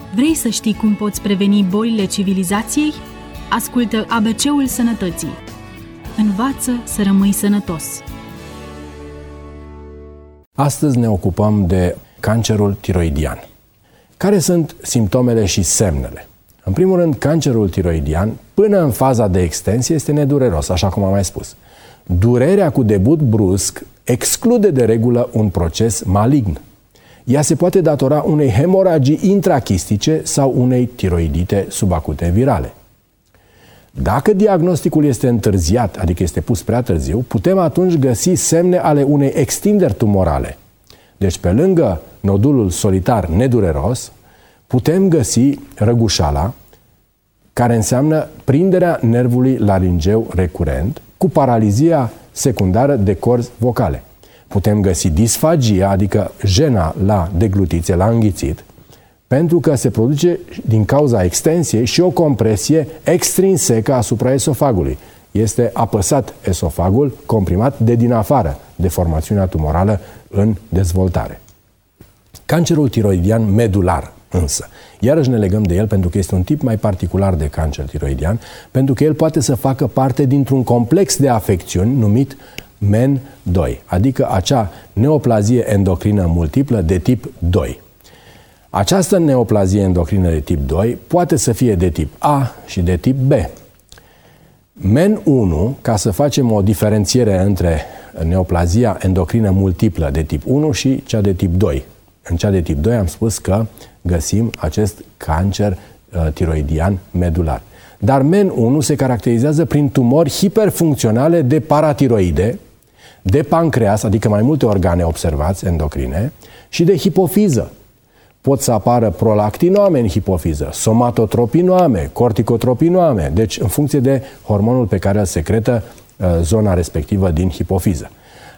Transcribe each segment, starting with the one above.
Vrei să știi cum poți preveni bolile civilizației? Ascultă ABC-ul Sănătății. Învață să rămâi sănătos. Astăzi ne ocupăm de cancerul tiroidian. Care sunt simptomele și semnele? În primul rând, cancerul tiroidian, până în faza de extensie, este nedureros, așa cum am mai spus. Durerea cu debut brusc exclude de regulă un proces malign. Ea se poate datora unei hemoragii intrachistice sau unei tiroidite subacute virale. Dacă diagnosticul este întârziat, adică este pus prea târziu, putem atunci găsi semne ale unei extinderi tumorale. Deci, pe lângă nodulul solitar nedureros, putem găsi răgușala, care înseamnă prinderea nervului laringeu recurent, cu paralizia secundară de corzi vocale. Putem găsi disfagia, adică jena la deglutiție, la înghițit, pentru că se produce din cauza extensiei și o compresie extrinsecă asupra esofagului. Este apăsat esofagul, comprimat de din afară, de formațiunea tumorală în dezvoltare. Cancerul tiroidian medular, însă, iarăși ne legăm de el pentru că este un tip mai particular de cancer tiroidian, pentru că el poate să facă parte dintr-un complex de afecțiuni numit MEN2, adică acea neoplazie endocrină multiplă de tip 2. Această neoplazie endocrină de tip 2 poate să fie de tip A și de tip B. MEN1, ca să facem o diferențiere între neoplazia endocrină multiplă de tip 1 și cea de tip 2. În cea de tip 2 am spus că găsim acest cancer tiroidian medular. Dar MEN1 se caracterizează prin tumori hiperfuncționale de paratiroide, de pancreas, adică mai multe organe observați endocrine, și de hipofiză. Pot să apară prolactinoame în hipofiză, somatotropinoame, corticotropinoame, deci în funcție de hormonul pe care îl secretă zona respectivă din hipofiză.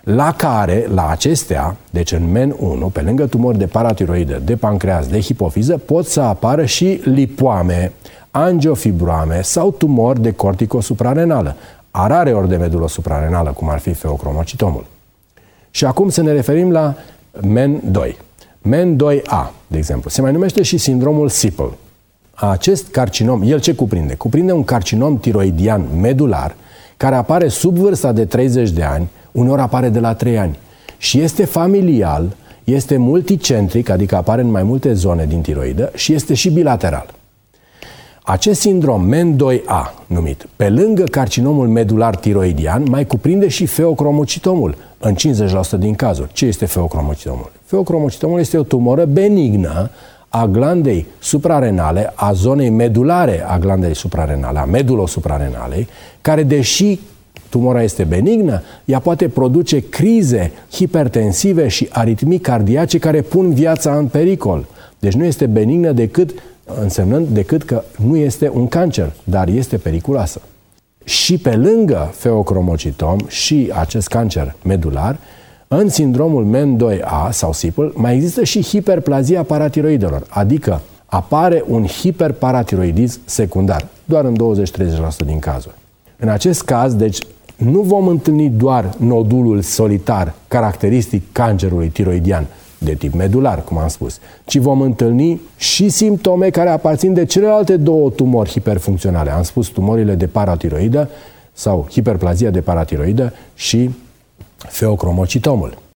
La acestea, deci în MEN1, pe lângă tumori de paratiroidă, de pancreas, de hipofiză, pot să apară și lipoame, angiofibroame sau tumori de corticosuprarenală, rareori de medulă suprarenală, cum ar fi feocromocitomul. Și acum să ne referim la MEN2. MEN2A, de exemplu, se mai numește și sindromul Sippel. Acest carcinom, el ce cuprinde? Cuprinde un carcinom tiroidian medular care apare sub vârsta de 30 de ani, uneori apare de la 3 ani și este familial, este multicentric, adică apare în mai multe zone din tiroidă și este și bilateral. Acest sindrom MEN2A numit, pe lângă carcinomul medular tiroidian, mai cuprinde și feocromocitomul în 50% din cazuri. Ce este feocromocitomul? Feocromocitomul este o tumoră benignă a glandei suprarenale, a zonei medulare a glandei suprarenale, a medulosuprarenalei, care, deși tumora este benignă, ea poate produce crize hipertensive și aritmii cardiace care pun viața în pericol. Deci nu este benignă decât că nu este un cancer, dar este periculoasă. Și pe lângă feocromocitom și acest cancer medular, în sindromul MEN2A sau Sippel mai există și hiperplazia paratiroidelor, adică apare un hiperparatiroidism secundar, doar în 20-30% din cazuri. În acest caz, deci, nu vom întâlni doar nodulul solitar caracteristic cancerului tiroidian de tip medular, cum am spus, ci vom întâlni și simptome care aparțin de celelalte două tumori hiperfuncționale. Am spus tumorile de paratiroidă sau hiperplazia de paratiroidă și feocromocitomul.